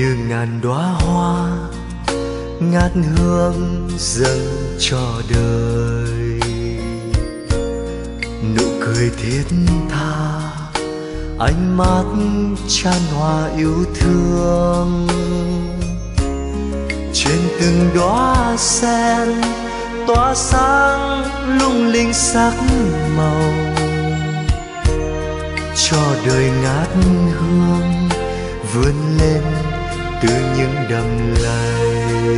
như ngàn đóa hoa ngát hương dâng cho đời. Nụ cười thiết tha, ánh mắt chan hòa yêu thương. Trên từng đóa sen tỏa sáng lung linh sắc màu, cho đời ngát hương vươn lên từ những đầm lầy.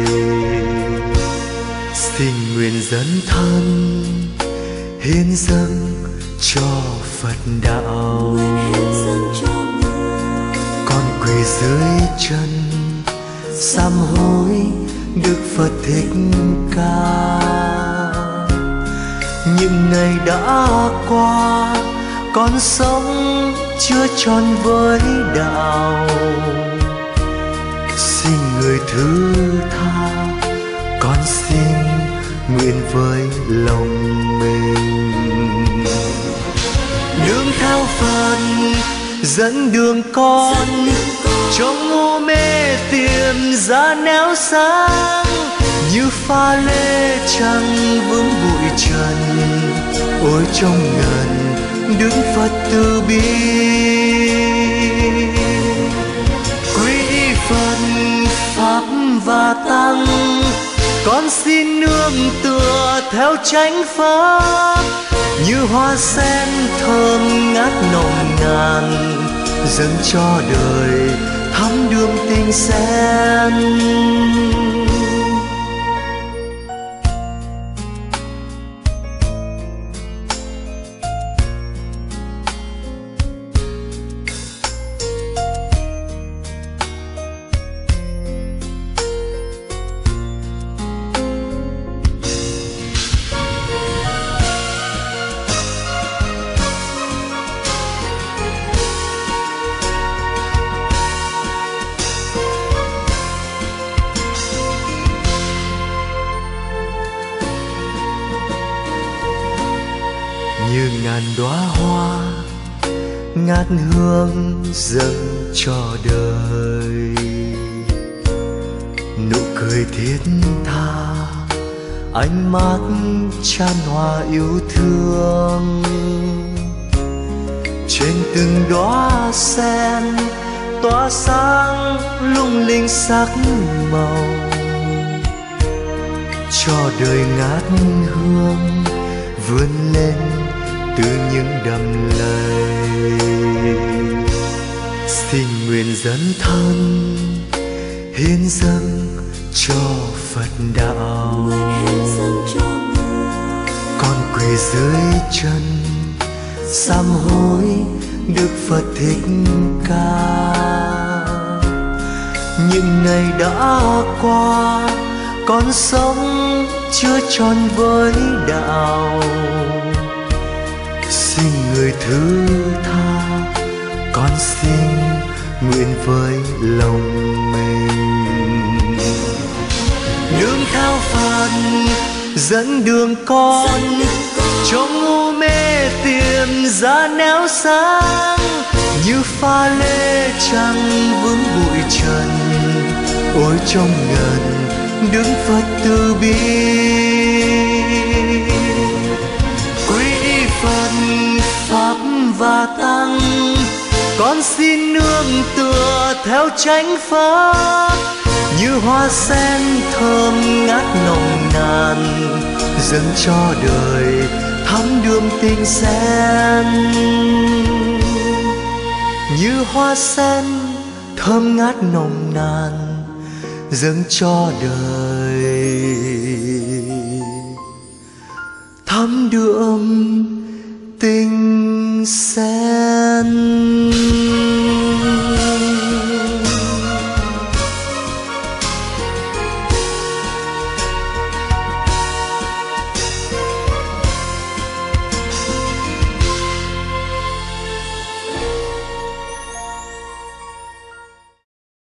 Xin nguyện dấn thân hiến dâng cho Phật đạo, con quỳ dưới chân sám hối Đức Phật Thích Ca. Những ngày đã qua con sống chưa tròn với đạo, xin người thứ tha, con xin nguyện với lòng mình. Nương theo Phật dẫn đường con, trong u mê tìm ra nẻo sáng. Như pha lê trăng vướng bụi trần, ôi trong ngần Đức Phật từ bi. Quý Phật Pháp và Tăng, con xin nương tựa theo chánh pháp. Như hoa sen thơm ngát nồng nàn, dâng cho đời thắm đượm tình sen. Như ngàn đóa hoa ngát hương dâng cho đời. Nụ cười thiết tha, ánh mắt chan hòa yêu thương. Trên từng đóa sen tỏa sáng lung linh sắc màu, cho đời ngát hương vươn lên từ những đầm lầy. Xin nguyện dấn thân hiến dâng cho Phật đạo, con quỳ dưới chân sám hối Đức Phật Thích Ca. Những ngày đã qua con sống chưa tròn với đạo, xin người thứ tha, con xin nguyện với lòng mình. Nương theo Phật dẫn đường con, trong u mê tìm ra nẻo sáng. Như pha lê trăng vướng bụi trần, ôi trong ngần Đức Phật từ bi. Quý Phật Pháp và Tăng, con xin nương tựa theo chánh pháp. Như hoa sen thơm ngát nồng nàn, dâng cho đời thắm đượm tình sen. Như hoa sen thơm ngát nồng nàn, dâng cho đời thắm đượm tình sen.